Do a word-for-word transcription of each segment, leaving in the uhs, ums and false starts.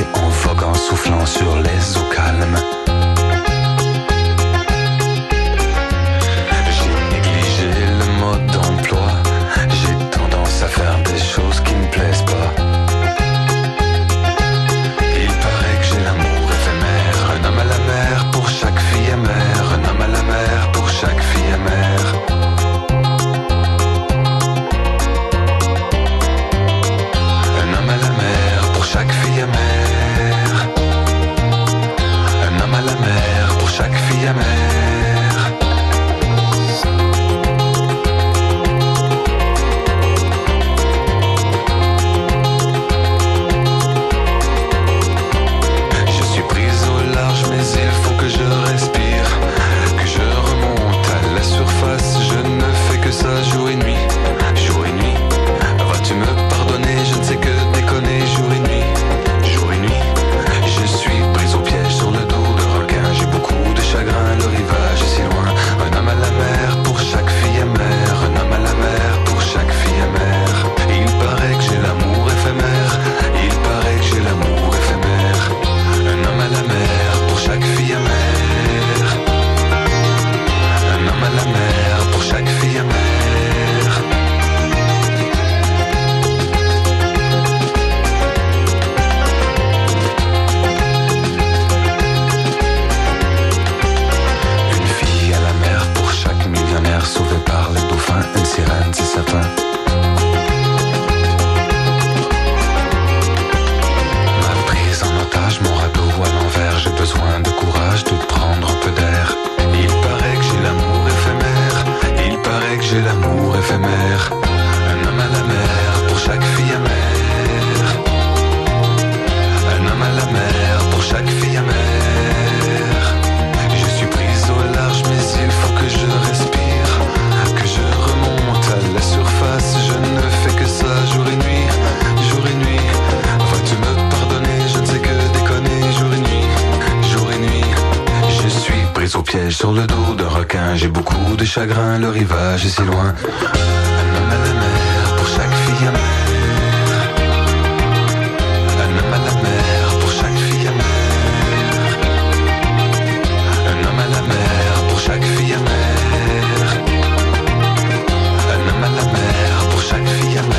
passé en voguant, soufflant sur les eaux calmes. J'ai négligé le mode d'emploi, j'ai tendance à faire des choses qui me plaisent pas. Il paraît que j'ai l'amour éphémère, un homme à la mer pour chaque fille amère, un homme à la mer pour chaque fille amère. Chaque fille amère, un homme à la mer pour chaque fille amère. Je suis prise au large mais il faut que je respire, que je remonte à la surface. Je ne fais que ça jour et nuit, jour et nuit. Vas-tu me pardonner, je ne sais que déconner jour et nuit. Le rivage est si loin. Un homme à la mer pour chaque fille amère, un homme à la mer pour chaque fille amère. Il paraît que j'ai l'amour éphémère, il paraît que j'ai l'amour éphémère. Un homme à la mer pour chaque fille amère, un homme à la mer pour chaque fille amère. Sauvé par les dauphins, une sirène, c'est certain. Ma prise en otage, mon radeau à l'envers. J'ai besoin de courage, de prendre un peu d'air. Il paraît que j'ai l'amour éphémère, il paraît que j'ai l'amour éphémère. Un homme à la mer pour chaque fille amère, un homme à la mer pour chaque fille amère. Je suis prise au large mais il faut que je respire, la surface, je ne fais que ça jour et nuit, jour et nuit. Vas-tu me pardonner, je ne sais que déconner jour et nuit, jour et nuit. Je suis prise au piège sur le dos d'un requin, j'ai beaucoup de chagrin, le rivage est si loin. Un homme à la mer pour chaque fille amère, un homme à la mer pour chaque fille amère, un homme à la mer pour chaque fille amère. À la mer pour chaque fille amère.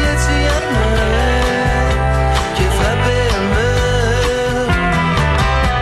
Frappé un mur.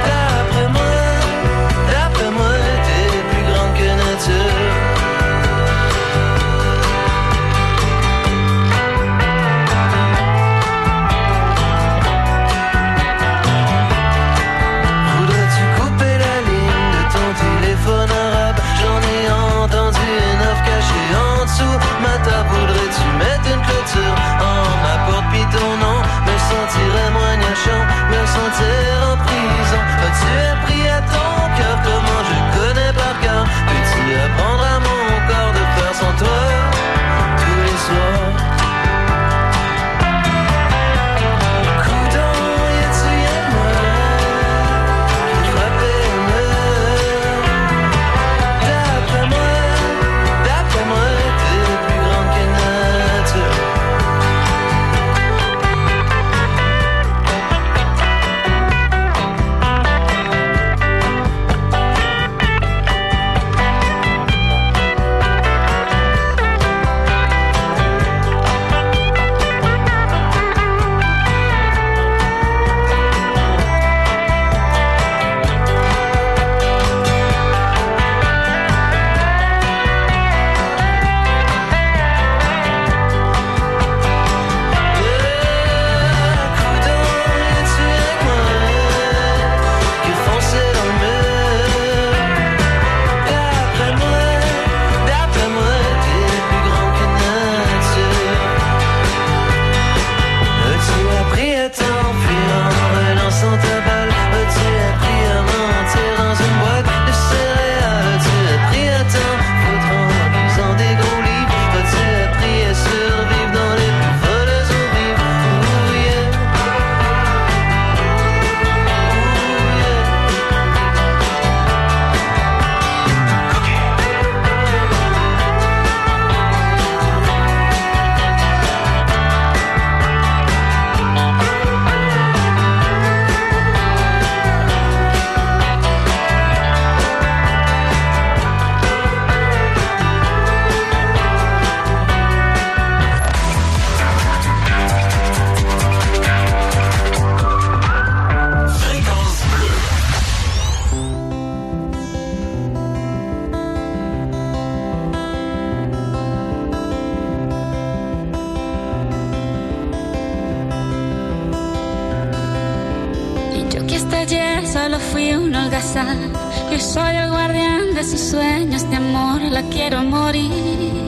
solo fui un holgazán. Yo soy el guardián de sus sueños de amor, la quiero morir.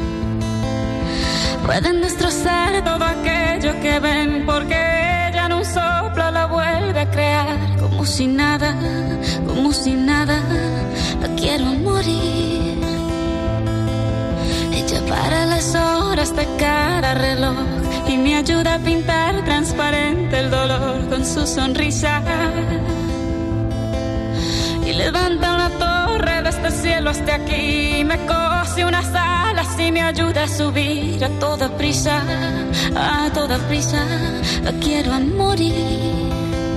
Pueden destrozar todo aquello que ven, porque ella en un soplo la vuelve a crear. Como si nada, como si nada, la quiero morir. Ella para las horas de cada reloj y me ayuda a pintar transparente el dolor con su sonrisa. Y levanta una torre desde el cielo hasta aquí, me cose unas alas y me ayuda a subir a toda prisa, a toda prisa, la quiero a morir.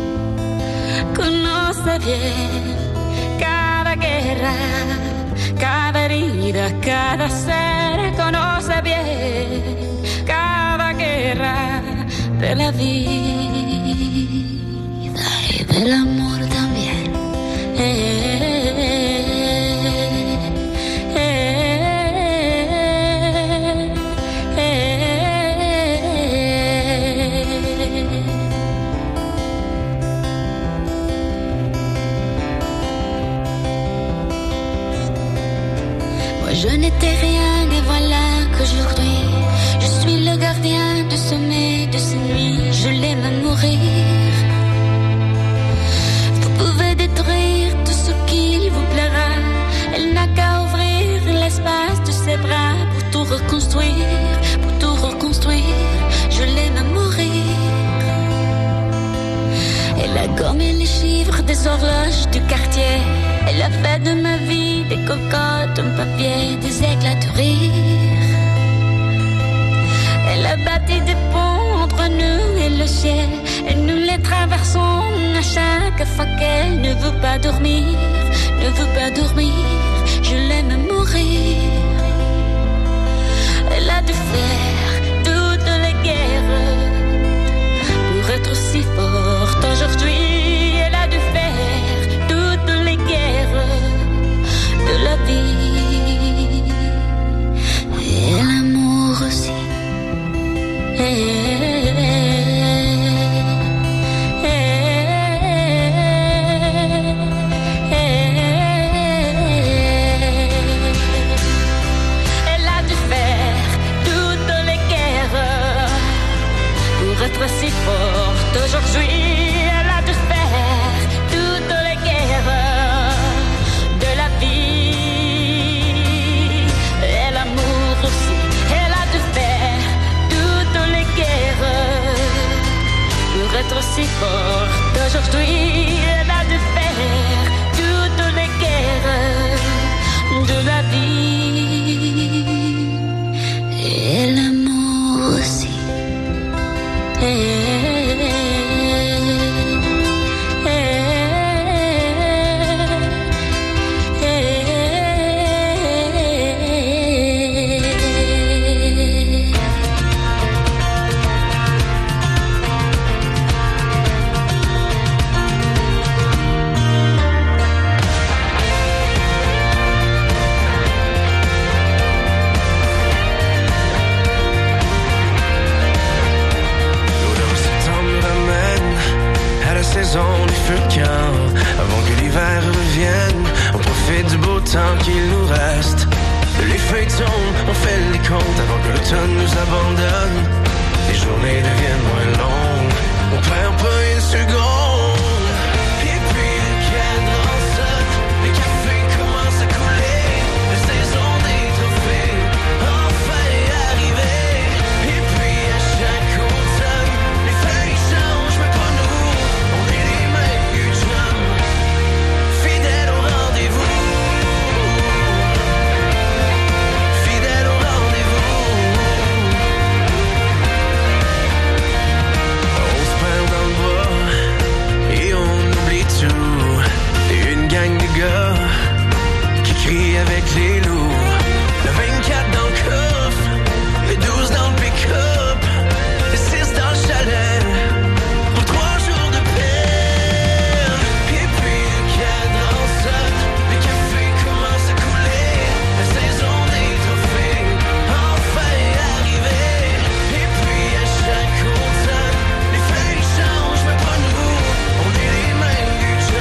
Conoce bien cada guerra, cada herida, cada ser, conoce bien cada guerra de la vida y del amor también. Eh, eh, eh, eh. Moi je n'étais rien et voilà qu'aujourd'hui je suis le gardien du sommeil de ces nuits. Je l'aime à mourir. Vous pouvez détruire tout ce qu'il vous plaira. Elle n'a qu'à ouvrir l'espace de ses bras pour tout reconstruire, pour tout reconstruire. Je l'aime à mourir. Elle a gommé les chiffres des horloges du quartier. Elle a fait de ma vie des cocottes, un papier, des éclats de rire. Elle a bâti des ponts entre nous et le ciel, et nous les traversons à chaque fois qu'elle ne veut pas dormir, ne veut pas dormir. Je l'aime à mourir. Elle a dû faire toutes les guerres pour être si forte aujourd'hui. Elle a dû faire toutes les guerres de la vie et l'amour aussi. Eh, eh, eh, eh, eh. Elle a dû faire toutes les guerres pour être si forte aujourd'hui. Elle a dû faire toutes les guerres de la vie et l'amour aussi. Elle a dû faire toutes les guerres pour être si forte aujourd'hui. Elle a dû faire toutes les guerres de la vie et l'amour aussi. Et des feux de camp, avant que l'hiver revienne, on profite du beau temps qu'il nous reste. Les feuilles tombent, on fait les comptes avant que l'automne nous abandonne. Les journées deviennent moins longues, on perd pas une seconde. Et puis le cadran saute, les cafés commencent à couler, la saison des trophées enfin est arrivée. Et puis à chaque automne, les feuilles changent mais pas nous. On est les mêmes que jamais, fidèles au rendez-vous. Fidèles au rendez-vous. On se perd dans le bois et on oublie tout. Et une gang de gars qui crient avec les loups. Le vingt-quatre dans le coffre, le douze dans le pick-up, le six dans le chalet, pour trois jours de peine. Et puis le cadran saute, les cafés commencent à couler, la saison des trophées enfin est arrivée. Et puis à chaque automne, les feuilles changent mais pas nous. On est les mêmes que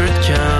feu de camp.